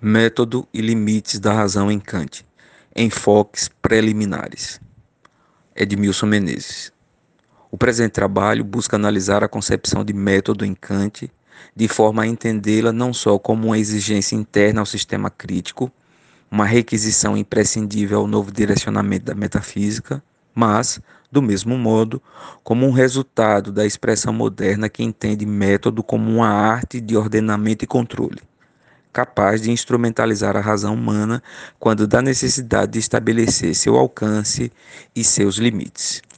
Método e limites da razão em Kant. Enfoques preliminares. Edmilson Menezes. O presente trabalho busca analisar a concepção de método em Kant, de forma a entendê-la não só como uma exigência interna ao sistema crítico, uma requisição imprescindível ao novo direcionamento da metafísica, mas, do mesmo modo, como um resultado da expressão moderna que entende método como uma arte de ordenamento e controle, capaz de instrumentalizar a razão humana quando dá necessidade de estabelecer seu alcance e seus limites.